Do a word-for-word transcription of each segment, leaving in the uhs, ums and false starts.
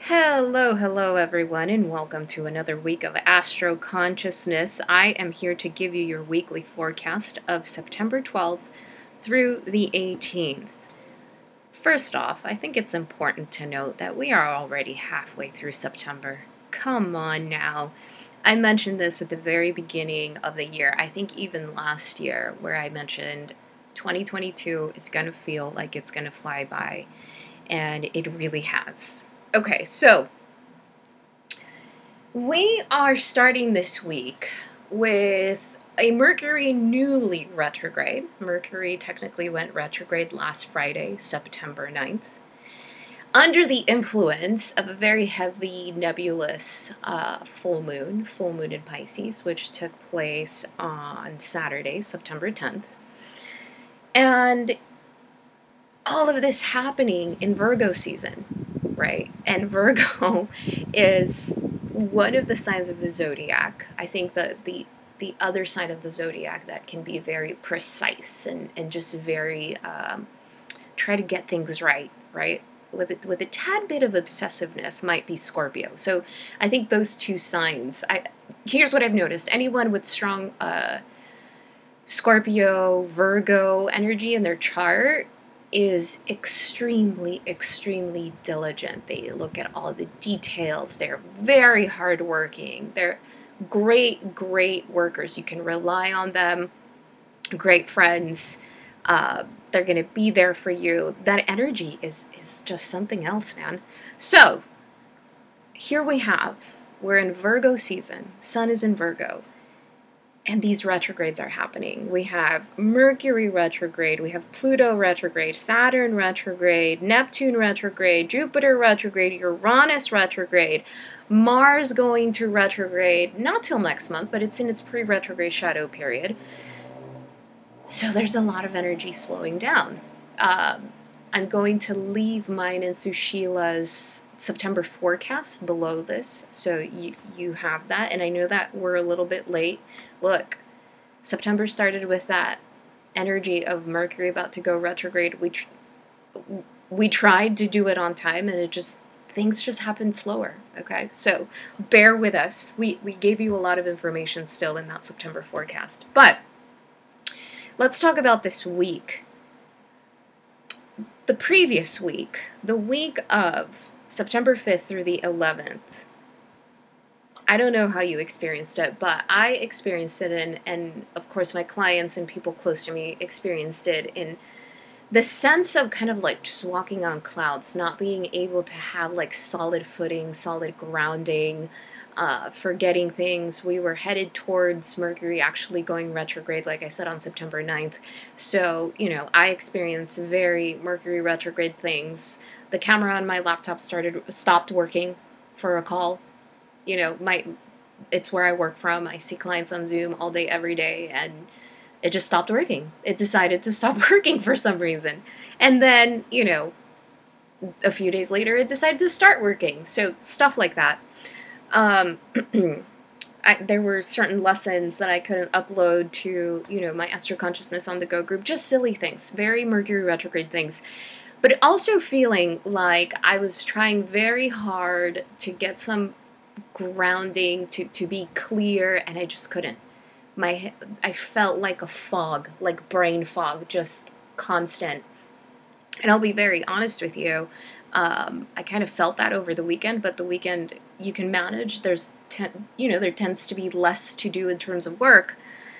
Hello, hello everyone, and welcome to another week of Astro Consciousness. I am here to give you your weekly forecast of September twelfth through the eighteenth. First off, I think it's important to note that we are already halfway through September. Come on now. I mentioned this at the very beginning of the year, I think even last year, where I mentioned twenty twenty-two is going to feel like it's going to fly by, and it really has. Okay, so we are starting this week with a Mercury newly retrograde. Mercury technically went retrograde last Friday, September ninth, under the influence of a very heavy nebulous uh, full moon, full moon in Pisces, which took place on Saturday, September tenth. And all of this happening in Virgo season. Right? And Virgo is one of the signs of the zodiac. I think that the the other sign of the zodiac that can be very precise and, and just very um, try to get things right, right? With a, with a tad bit of obsessiveness might be Scorpio. So I think those two signs. I here's what I've noticed: anyone with strong uh, Scorpio, Virgo energy in their chart is extremely, extremely diligent. They look at all the details. They're very hardworking. They're great, great workers. You can rely on them. Great friends. Uh, they're going to be there for you. That energy is, is just something else, man. So, here we have, we're in Virgo season. Sun is in Virgo. And these retrogrades are happening. We have Mercury retrograde, we have Pluto retrograde, Saturn retrograde, Neptune retrograde, Jupiter retrograde, Uranus retrograde, Mars going to retrograde, not till next month, but it's in its pre-retrograde shadow period. So there's a lot of energy slowing down. Um, I'm going to leave mine and Susheila's September forecast below this, so you you have that. And I know that we're a little bit late. Look, September started with that energy of Mercury about to go retrograde. We tr- we tried to do it on time, and it just things just happened slower. Okay, so bear with us. We we gave you a lot of information still in that September forecast, but let's talk about this week. The previous week, the week of September fifth through the eleventh, I don't know how you experienced it, but I experienced it, and, and of course my clients and people close to me experienced it in the sense of kind of like just walking on clouds, not being able to have like solid footing, solid grounding, uh, forgetting things. We were headed towards Mercury actually going retrograde, like I said, on September ninth. So, you know, I experienced very Mercury retrograde things. The camera on my laptop started stopped working for a call. You know, my it's where I work from. I see clients on Zoom all day, every day, and it just stopped working. It decided to stop working for some reason. And then, you know, a few days later, it decided to start working. So stuff like that. Um, I, there were certain lessons that I couldn't upload to, you know, my Astro Consciousness on the Go group. Just silly things. Very Mercury retrograde things. But also feeling like I was trying very hard to get some grounding, to, to be clear, and I just couldn't. My I felt like a fog, like brain fog, just constant. And I'll be very honest with you, um, I kind of felt that over the weekend, but the weekend you can manage. There's, ten, you know, there tends to be less to do in terms of work.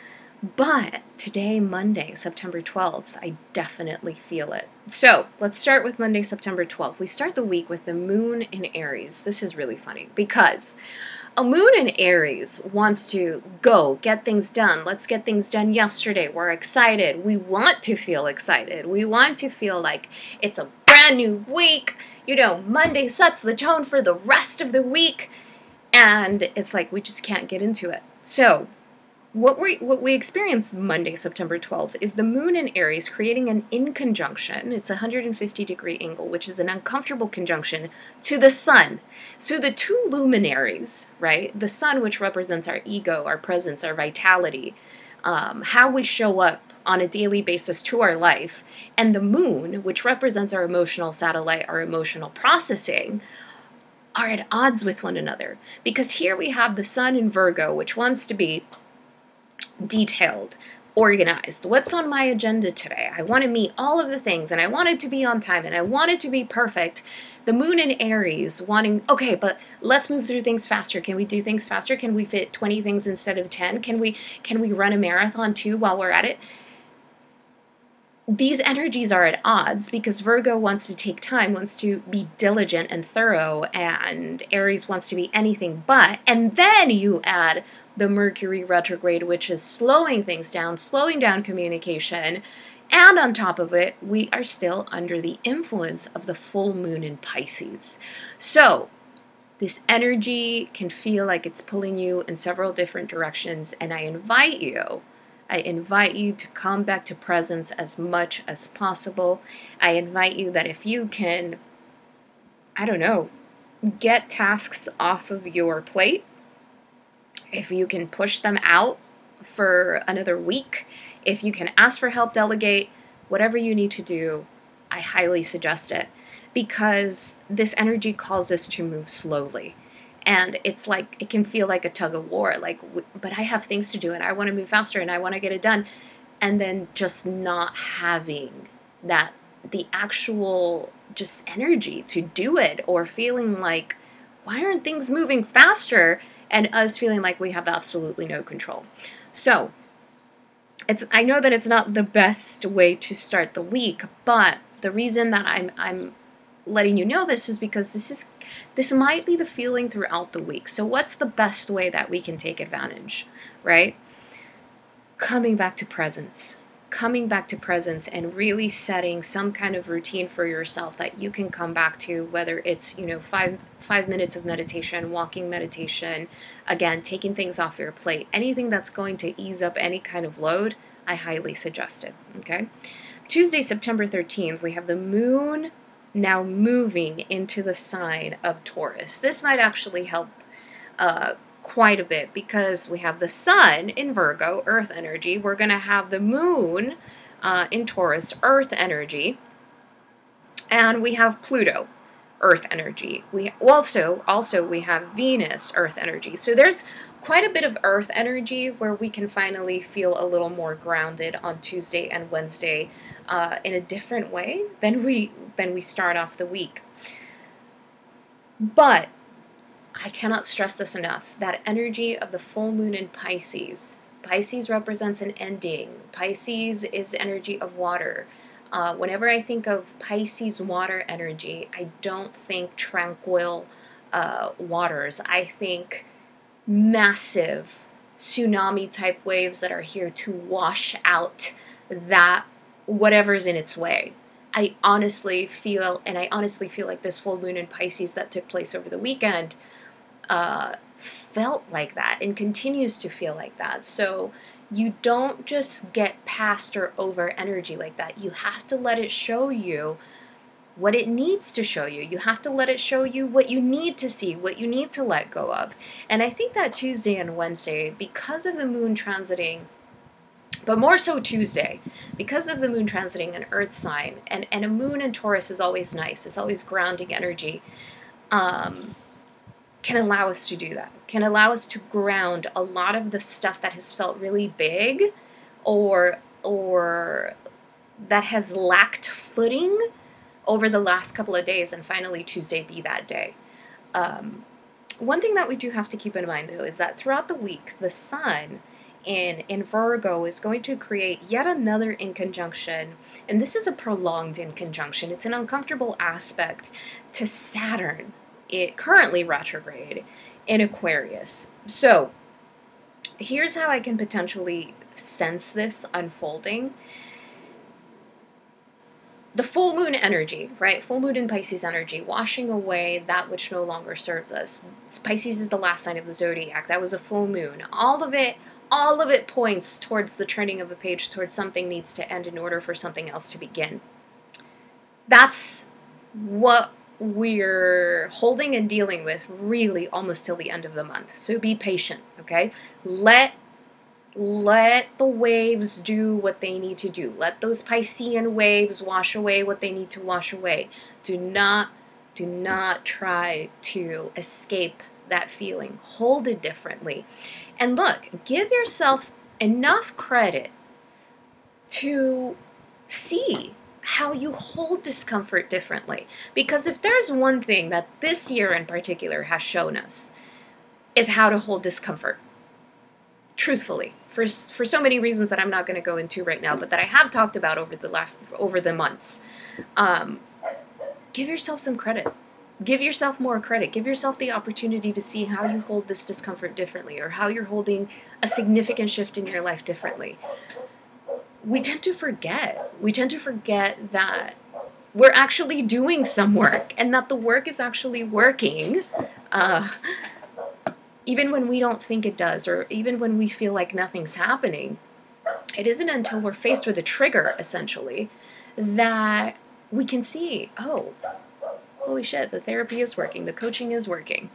But today, Monday, September twelfth, I definitely feel it. So let's start with Monday, September twelfth. We start the week with the moon in Aries. This is really funny because a moon in Aries wants to go, get things done. Let's get things done yesterday. We're excited. We want to feel excited. We want to feel like it's a brand new week. You know, Monday sets the tone for the rest of the week. And it's like we just can't get into it. So What we what we experience Monday, September twelfth, is the moon in Aries creating an inconjunction. It's a one hundred fifty degree angle, which is an uncomfortable conjunction to the sun. So the two luminaries, right? The sun, which represents our ego, our presence, our vitality, um, how we show up on a daily basis to our life, and the moon, which represents our emotional satellite, our emotional processing, are at odds with one another. Because here we have the sun in Virgo, which wants to be detailed, organized. What's on my agenda today? I want to meet all of the things, and I want it to be on time, and I want it to be perfect. The moon in Aries wanting, okay, but let's move through things faster. Can we do things faster? Can we fit twenty things instead of ten? Can we can we run a marathon too while we're at it? These energies are at odds because Virgo wants to take time, wants to be diligent and thorough, and Aries wants to be anything but. And then you add the Mercury retrograde, which is slowing things down, slowing down communication. And on top of it, we are still under the influence of the full moon in Pisces. So this energy can feel like it's pulling you in several different directions. And I invite you I invite you to come back to presence as much as possible. I invite you that if you can, I don't know, get tasks off of your plate, if you can push them out for another week, if you can ask for help, delegate, whatever you need to do, I highly suggest it, because this energy calls us to move slowly. And it's like, it can feel like a tug of war, like, but I have things to do and I want to move faster and I want to get it done. And then just not having that, the actual just energy to do it, or feeling like, why aren't things moving faster? And us feeling like we have absolutely no control. So it's, I know that it's not the best way to start the week, but the reason that I'm, I'm letting you know this is because this is this might be the feeling throughout the week. So what's the best way that we can take advantage, right? Coming back to presence. Coming back to presence and really setting some kind of routine for yourself that you can come back to, whether it's, you know, five five minutes of meditation, walking meditation, again, taking things off your plate, anything that's going to ease up any kind of load, I highly suggest it, okay? Tuesday, September thirteenth, we have the moon now moving into the sign of Taurus. This might actually help uh, quite a bit because we have the sun in Virgo, earth energy. We're going to have the moon uh, in Taurus, earth energy. And we have Pluto, earth energy. We also, also we have Venus, earth energy. So there's quite a bit of earth energy where we can finally feel a little more grounded on Tuesday and Wednesday uh, in a different way than we than we start off the week. But I cannot stress this enough, that energy of the full moon in Pisces. Pisces represents an ending. Pisces is energy of water. Uh, whenever I think of Pisces water energy, I don't think tranquil uh, waters. I think massive tsunami type waves that are here to wash out that whatever's in its way. I honestly feel, and I honestly feel like this full moon in Pisces that took place over the weekend uh, felt like that and continues to feel like that. So you don't just get past or over energy like that. You have to let it show you what it needs to show you. You have to let it show you what you need to see, what you need to let go of. And I think that Tuesday and Wednesday, because of the moon transiting, but more so Tuesday, because of the moon transiting an earth sign, and, and a moon in Taurus is always nice, it's always grounding energy, um, can allow us to do that, can allow us to ground a lot of the stuff that has felt really big or, or that has lacked footing over the last couple of days, and finally Tuesday be that day. Um, one thing that we do have to keep in mind, though, is that throughout the week, the sun in, in Virgo is going to create yet another inconjunction, and this is a prolonged inconjunction. It's an uncomfortable aspect to Saturn, it currently retrograde in Aquarius. So here's how I can potentially sense this unfolding. The full moon energy, right? Full moon in Pisces energy, washing away that which no longer serves us. Pisces is the last sign of the zodiac. That was a full moon. All of it, all of it points towards the turning of a page, towards something needs to end in order for something else to begin. That's what we're holding and dealing with really almost till the end of the month. So be patient, okay? Let Let the waves do what they need to do. Let those Piscean waves wash away what they need to wash away. Do not Do not try to escape that feeling. Hold it differently. And look, give yourself enough credit to see how you hold discomfort differently. Because if there's one thing that this year in particular has shown us, is how to hold discomfort. Truthfully, for for so many reasons that I'm not going to go into right now, but that I have talked about over the last over the months. Um, give yourself some credit. Give yourself more credit. Give yourself the opportunity to see how you hold this discomfort differently, or how you're holding a significant shift in your life differently. We tend to forget. We tend to forget that we're actually doing some work, and that the work is actually working. Uh, even when we don't think it does, or even when we feel like nothing's happening, it isn't until we're faced with a trigger, essentially, that we can see, oh, holy shit, the therapy is working, the coaching is working.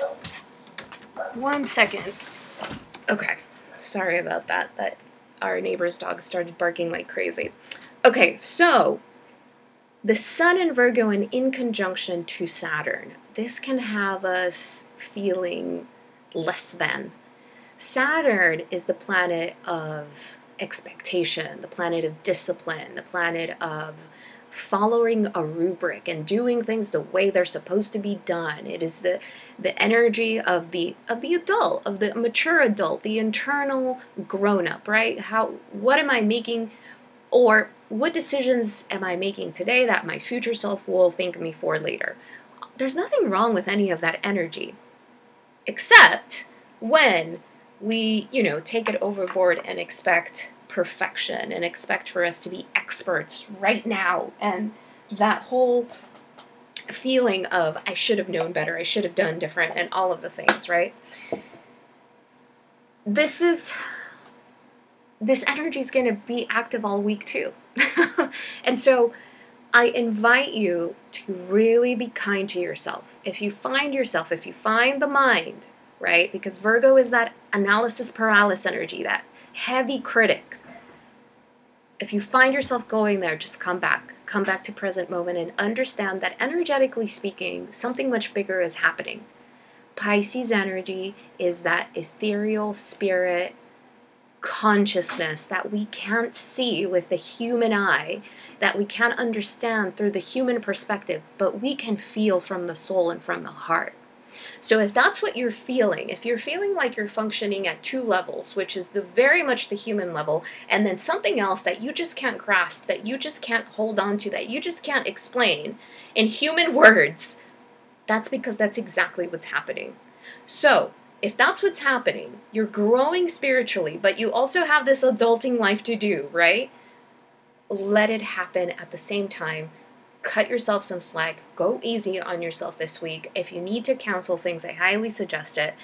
One second. Okay, sorry about that. That our neighbor's dog started barking like crazy. Okay, so the Sun in Virgo and in conjunction to Saturn, this can have us feeling less than. Saturn is the planet of expectation, the planet of discipline, the planet of following a rubric and doing things the way they're supposed to be done. It is the the energy of the of the adult, of the mature adult, the internal grown-up, right? How what am I making, or what decisions am I making today that my future self will thank me for later? There's nothing wrong with any of that energy. Except when we, you know, take it overboard and expect perfection and expect for us to be experts right now. And that whole feeling of, I should have known better, I should have done different, and all of the things, right? This is, this energy is going to be active all week too. And so I invite you to really be kind to yourself. If you find yourself, if you find the mind, right? Because Virgo is that analysis paralysis energy, that heavy critic. If you find yourself going there, just come back. Come back to present moment and understand that energetically speaking, something much bigger is happening. Pisces energy is that ethereal spirit consciousness that we can't see with the human eye, that we can't understand through the human perspective, but we can feel from the soul and from the heart. So if that's what you're feeling, if you're feeling like you're functioning at two levels, which is the very much the human level, and then something else that you just can't grasp, that you just can't hold on to, that you just can't explain in human words, that's because that's exactly what's happening. So if that's what's happening, you're growing spiritually, but you also have this adulting life to do, right? Let it happen at the same time. Cut yourself some slack. Go easy on yourself this week. If you need to cancel things, I highly suggest it.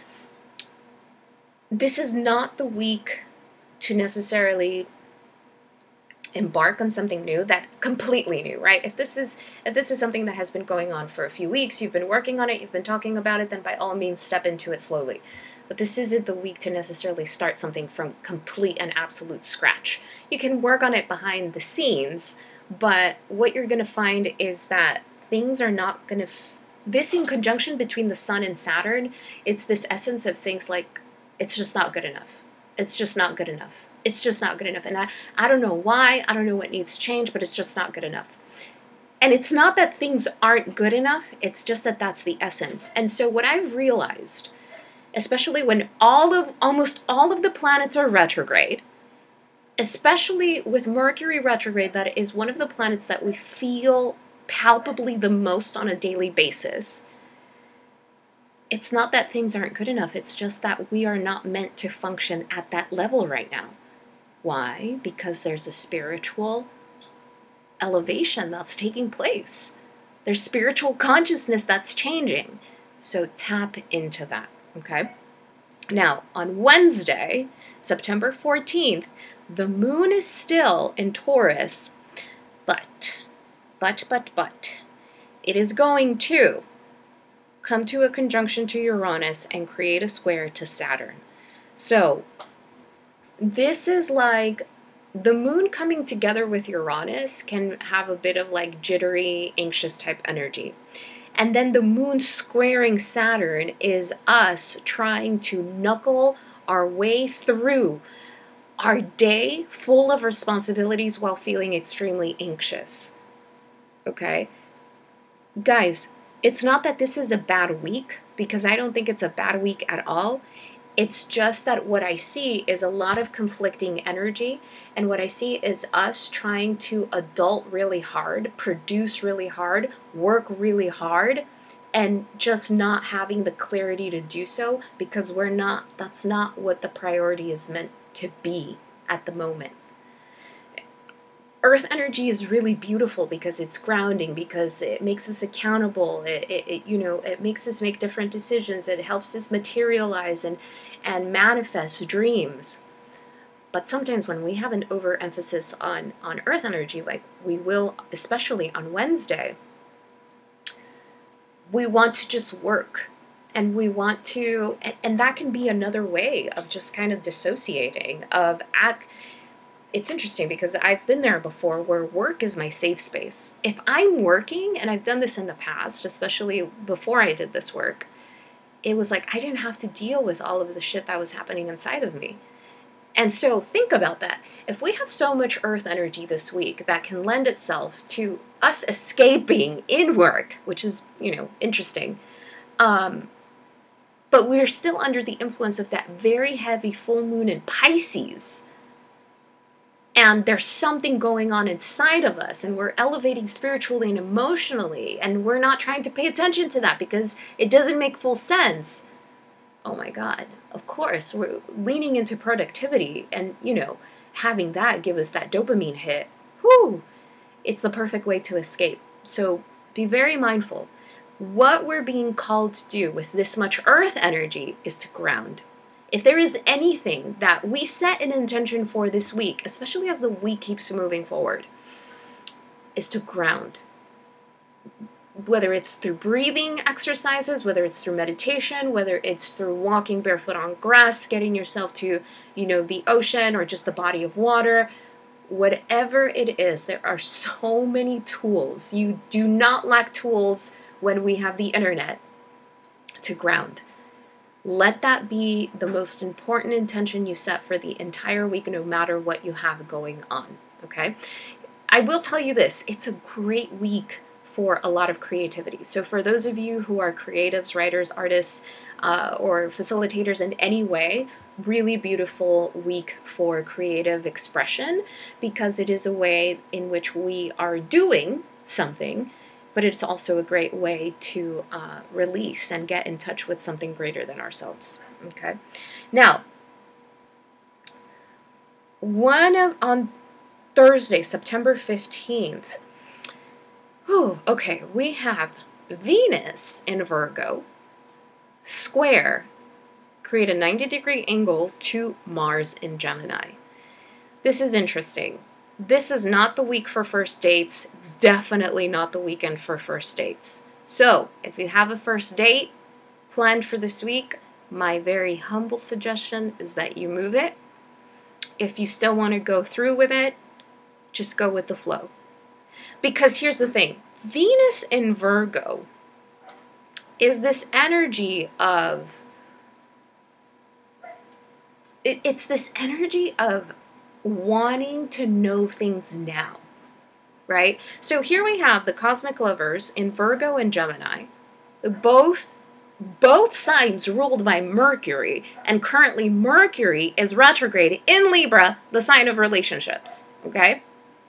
This is not the week to necessarily embark on something new, that completely new, right? If this is if this is something that has been going on for a few weeks, you've been working on it, you've been talking about it, then by all means step into it slowly. But this isn't the week to necessarily start something from complete and absolute scratch. You can work on it behind the scenes, but what you're going to find is that things are not going to... F- this in conjunction between the Sun and Saturn, it's this essence of things like, it's just not good enough. It's just not good enough. It's just not good enough. And I, I don't know why, I don't know what needs change, but it's just not good enough. And it's not that things aren't good enough, it's just that that's the essence. And so what I've realized, especially when all of, almost all of the planets are retrograde, especially with Mercury retrograde, that is one of the planets that we feel palpably the most on a daily basis, it's not that things aren't good enough, it's just that we are not meant to function at that level right now. Why? Because there's a spiritual elevation that's taking place. There's spiritual consciousness that's changing. So tap into that, okay? Now, on Wednesday, September fourteenth, the moon is still in Taurus, but, but, but, but, it is going to come to a conjunction to Uranus and create a square to Saturn. So, this is like the moon coming together with Uranus can have a bit of like jittery, anxious type energy. And then the moon squaring Saturn is us trying to knuckle our way through our day full of responsibilities while feeling extremely anxious. Okay? Guys, it's not that this is a bad week, because I don't think it's a bad week at all. It's just that what I see is a lot of conflicting energy, and what I see is us trying to adult really hard, produce really hard, work really hard, and just not having the clarity to do so, because we're not, that's not what the priority is meant to be at the moment. Earth energy is really beautiful because it's grounding, because it makes us accountable. It, it, it, you know, it makes us make different decisions. It helps us materialize and, and manifest dreams. But sometimes when we have an overemphasis on, on earth energy, like we will, especially on Wednesday, we want to just work. And we want to, and, and that can be another way of just kind of dissociating, of act. It's interesting because I've been there before where work is my safe space. If I'm working, and I've done this in the past, especially before I did this work, it was like I didn't have to deal with all of the shit that was happening inside of me. And so think about that. If we have so much earth energy this week that can lend itself to us escaping in work, which is, you know, interesting, um, but we're still under the influence of that very heavy full moon in Pisces, and there's something going on inside of us, and we're elevating spiritually and emotionally, and we're not trying to pay attention to that because it doesn't make full sense. Oh my God, of course, we're leaning into productivity and, you know, having that give us that dopamine hit. Whew, it's the perfect way to escape. So be very mindful. What we're being called to do with this much earth energy is to ground. If there is anything that we set an intention for this week, especially as the week keeps moving forward, is to ground. Whether it's through breathing exercises, whether it's through meditation, whether it's through walking barefoot on grass, getting yourself to, you know, the ocean or just a body of water, whatever it is, there are so many tools. You do not lack tools when we have the internet to ground. Let that be the most important intention you set for the entire week, no matter what you have going on, okay? I will tell you this, it's a great week for a lot of creativity. So for those of you who are creatives, writers, artists, uh, or facilitators in any way, really beautiful week for creative expression, because it is a way in which we are doing something, but it's also a great way to uh, release and get in touch with something greater than ourselves. Okay. Now, one of on Thursday, September fifteenth. Whew, okay, we have Venus in Virgo square, create a ninety degree angle to Mars in Gemini. This is interesting. This is not the week for first dates. Definitely not the weekend for first dates. So, if you have a first date planned for this week, my very humble suggestion is that you move it. If you still want to go through with it, just go with the flow. Because here's the thing, Venus in Virgo is this energy of, it, it's this energy of wanting to know things now. Right? So here we have the cosmic lovers in Virgo and Gemini, both both signs ruled by Mercury, and currently Mercury is retrograde in Libra, the sign of relationships, okay?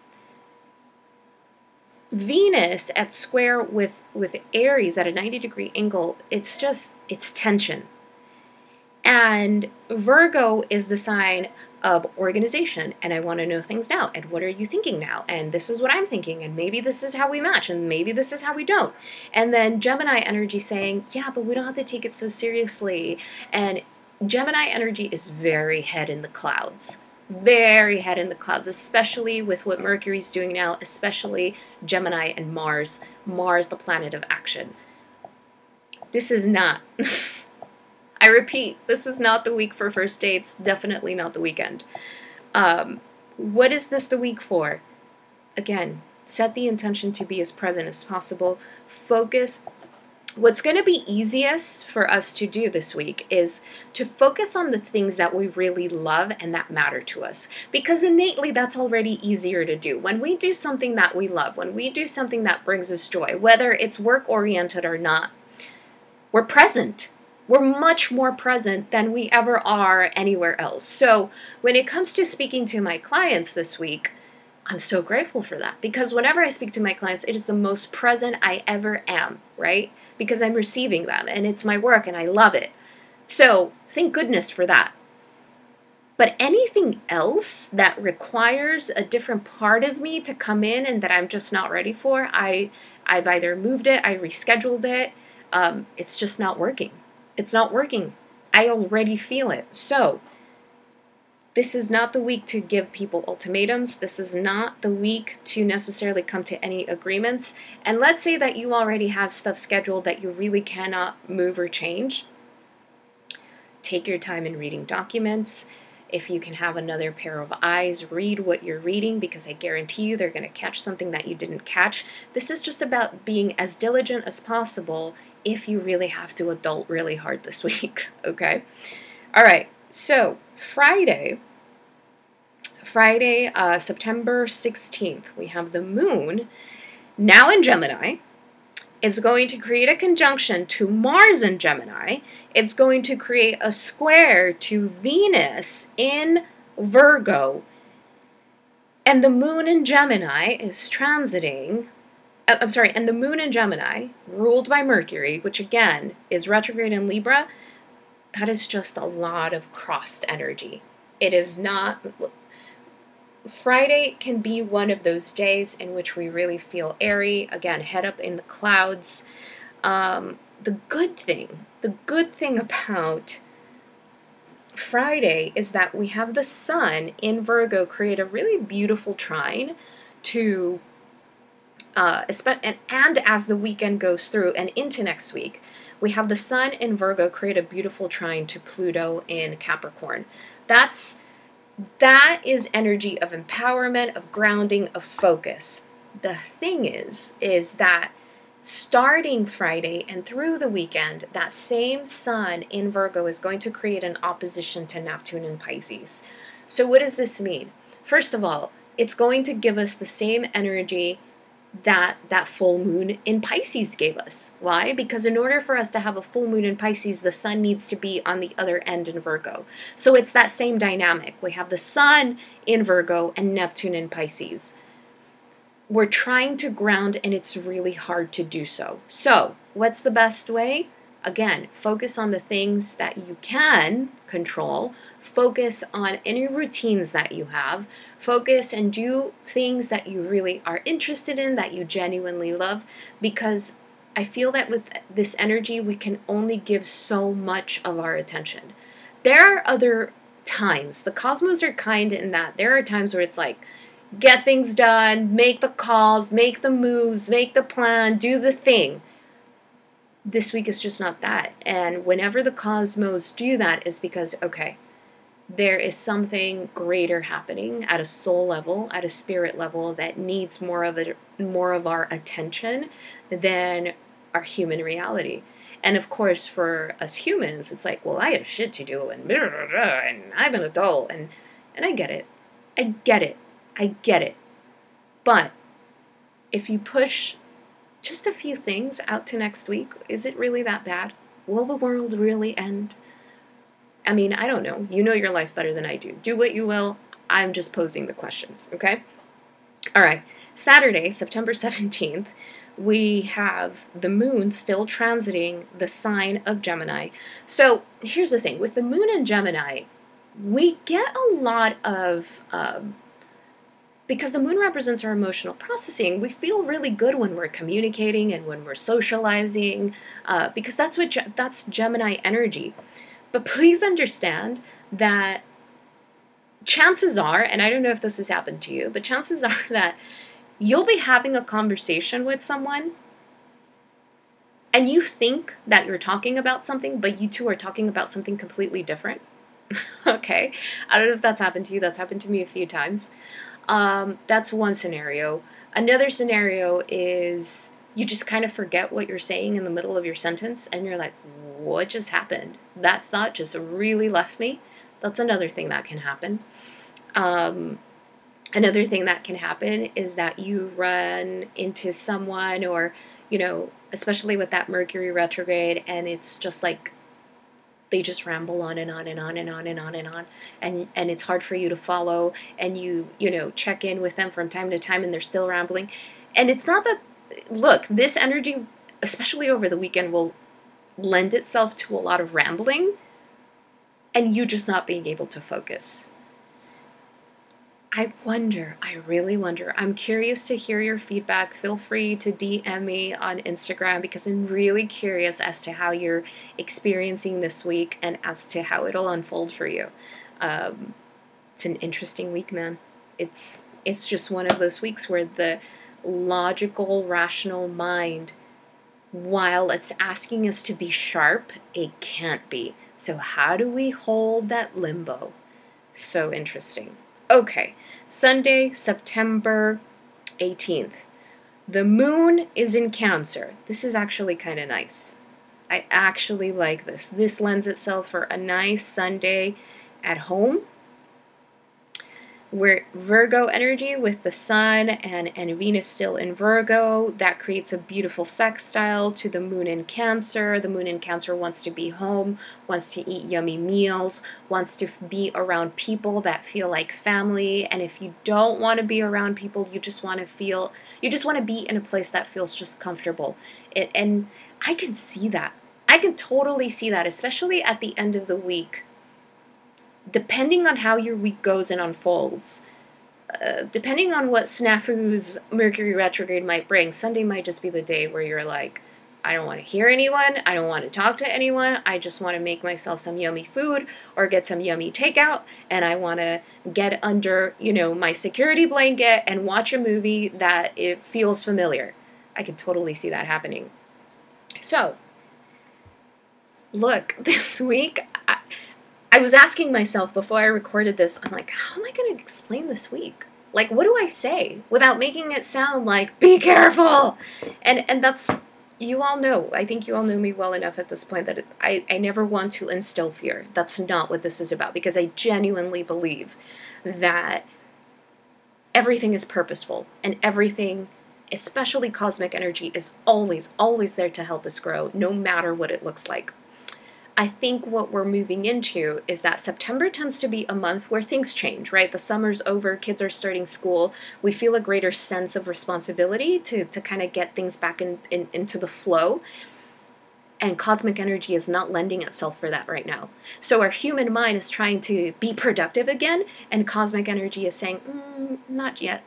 Venus at square with, with Aries at a ninety degree angle, it's just, it's tension. And Virgo is the sign of organization, and I want to know things now, and what are you thinking now, and this is what I'm thinking, and maybe this is how we match, and maybe this is how we don't. And then Gemini energy saying, yeah, but we don't have to take it so seriously. And Gemini energy is very head in the clouds, very head in the clouds, especially with what Mercury's doing now, especially Gemini and Mars, Mars the planet of action. This is not I repeat, this is not the week for first dates, definitely not the weekend. Um, what is this the week for? Again, set the intention to be as present as possible. Focus what's going to be easiest for us to do this week is to focus on the things that we really love and that matter to us. Because innately, that's already easier to do. When we do something that we love, when we do something that brings us joy, whether it's work-oriented or not, we're present. We're much more present than we ever are anywhere else. So when it comes to speaking to my clients this week, I'm so grateful for that, because whenever I speak to my clients, it is the most present I ever am, right? Because I'm receiving them and it's my work and I love it. So thank goodness for that. But anything else that requires a different part of me to come in and that I'm just not ready for, I, I've either moved it, I rescheduled it, um, it's just not working. It's not working. I already feel it. So this is not the week to give people ultimatums. This is not the week to necessarily come to any agreements. And let's say that you already have stuff scheduled that you really cannot move or change. Take your time in reading documents. If you can have another pair of eyes, read what you're reading, because I guarantee you they're going to catch something that you didn't catch. This is just about being as diligent as possible if you really have to adult really hard this week, okay? All right, so Friday, Friday, uh, September sixteenth, we have the moon, now in Gemini. It's going to create a conjunction to Mars in Gemini. It's going to create a square to Venus in Virgo. And the moon in Gemini is transiting, uh, I'm sorry, and the moon in Gemini, ruled by Mercury, which again is retrograde in Libra, that is just a lot of crossed energy. It is not... Friday can be one of those days in which we really feel airy, again, head up in the clouds. Um, the good thing, the good thing about Friday is that we have the sun in Virgo create a really beautiful trine to, uh, and, and as the weekend goes through and into next week, we have the sun in Virgo create a beautiful trine to Pluto in Capricorn. That's That is energy of empowerment, of grounding, of focus. The thing is, is that starting Friday and through the weekend, that same sun in Virgo is going to create an opposition to Neptune in Pisces. So what does this mean? First of all, it's going to give us the same energy that that full moon in Pisces gave us. Why? Because in order for us to have a full moon in Pisces, the sun needs to be on the other end in Virgo. So it's that same dynamic. We have the sun in Virgo and Neptune in Pisces. We're trying to ground, and it's really hard to do so. So what's the best way? Again, focus on the things that you can control. Focus on any routines that you have. Focus and do things that you really are interested in, that you genuinely love, because I feel that with this energy, we can only give so much of our attention. There are other times. The cosmos are kind in that there are times where it's like, get things done, make the calls, make the moves, make the plan, do the thing. This week is just not that. And whenever the cosmos do that is because, okay, there is something greater happening at a soul level, at a spirit level, that needs more of it, more of our attention than our human reality. And of course, for us humans, it's like, well, I have shit to do, and blah, blah, blah, and I'm an adult, and and I get it, I get it, I get it. But if you push just a few things out to next week, is it really that bad? Will the world really end? I mean, I don't know. You know your life better than I do. Do what you will. I'm just posing the questions, okay? All right. Saturday, September seventeenth, we have the moon still transiting the sign of Gemini. So here's the thing. With the moon in Gemini, we get a lot of... Um, because the moon represents our emotional processing, we feel really good when we're communicating and when we're socializing, uh, because that's what Ge- that's Gemini energy. But please understand that chances are, and I don't know if this has happened to you, but chances are that you'll be having a conversation with someone and you think that you're talking about something, but you two are talking about something completely different. Okay? I don't know if that's happened to you. That's happened to me a few times. Um, that's one scenario. Another scenario is you just kind of forget what you're saying in the middle of your sentence, and you're like, what just happened? That thought just really left me. That's another thing that can happen. Um, another thing that can happen is that you run into someone, or, you know, especially with that Mercury retrograde, and it's just like they just ramble on and on and on and on and on and on, and and it's hard for you to follow, and you you know check in with them from time to time, and they're still rambling. And it's not that, look, this energy, especially over the weekend, will lend itself to a lot of rambling and you just not being able to focus. I wonder, I really wonder. I'm curious to hear your feedback. Feel free to D M me on Instagram, because I'm really curious as to how you're experiencing this week and as to how it'll unfold for you. Um, it's an interesting week, man. It's it's just one of those weeks where the logical, rational mind, while it's asking us to be sharp, it can't be. So how do we hold that limbo? So interesting. Okay, Sunday, September eighteenth. The moon is in Cancer. This is actually kind of nice. I actually like this. This lends itself for a nice Sunday at home. We're Virgo energy with the sun and, and Venus still in Virgo. That creates a beautiful sextile to the moon in Cancer. The moon in Cancer wants to be home, wants to eat yummy meals, wants to be around people that feel like family. And if you don't want to be around people, you just want to feel, you just want to be in a place that feels just comfortable. It, and I can see that. I can totally see that, especially at the end of the week. Depending on how your week goes and unfolds, uh, depending on what snafus Mercury retrograde might bring, Sunday might just be the day where you're like, I don't want to hear anyone, I don't want to talk to anyone, I just want to make myself some yummy food or get some yummy takeout, and I want to get under, you know, my security blanket and watch a movie that it feels familiar. I could totally see that happening. So, look, this week, I, I was asking myself before I recorded this, I'm like, how am I going to explain this week? Like, what do I say without making it sound like, be careful? And and that's, you all know, I think you all know me well enough at this point that it, I, I never want to instill fear. That's not what this is about, because I genuinely believe that everything is purposeful, and everything, especially cosmic energy, is always, always there to help us grow, no matter what it looks like. I think what we're moving into is that September tends to be a month where things change, right? The summer's over, kids are starting school. We feel a greater sense of responsibility to, to kind of get things back in, in into the flow. And cosmic energy is not lending itself for that right now. So our human mind is trying to be productive again, and cosmic energy is saying, mm, not yet.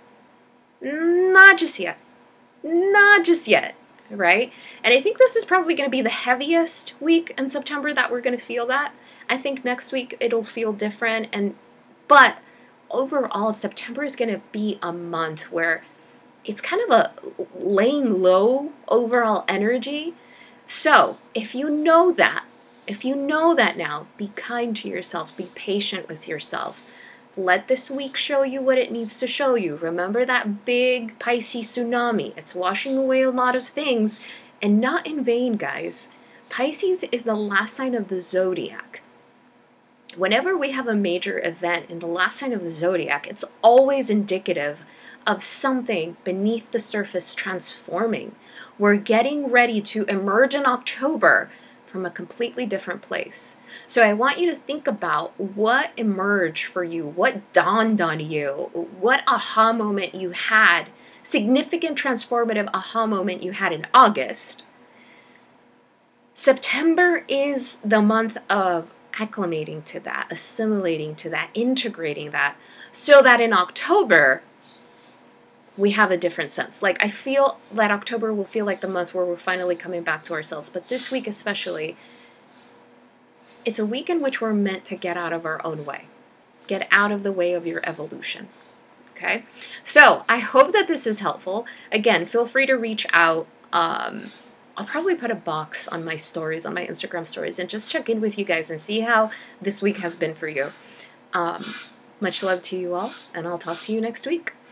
Not just yet. Not just yet. Right? And I think this is probably going to be the heaviest week in September that we're going to feel that. I think next week it'll feel different, and but overall September is going to be a month where it's kind of a laying low overall energy. So, if you know that, if you know that now, be kind to yourself, be patient with yourself. Let this week show you what it needs to show you. Remember that big Pisces tsunami. It's washing away a lot of things, and not in vain, guys. Pisces is the last sign of the zodiac. Whenever we have a major event in the last sign of the zodiac, it's always indicative of something beneath the surface transforming. We're getting ready to emerge in October from a completely different place. So I want you to think about what emerged for you, what dawned on you, what aha moment you had, significant transformative aha moment you had in August. September is the month of acclimating to that, assimilating to that, integrating that, so that in October, we have a different sense. Like, I feel that October will feel like the month where we're finally coming back to ourselves. But this week especially, it's a week in which we're meant to get out of our own way. Get out of the way of your evolution. Okay? So, I hope that this is helpful. Again, feel free to reach out. Um, I'll probably put a box on my stories, on my Instagram stories, and just check in with you guys and see how this week has been for you. Um, much love to you all, and I'll talk to you next week.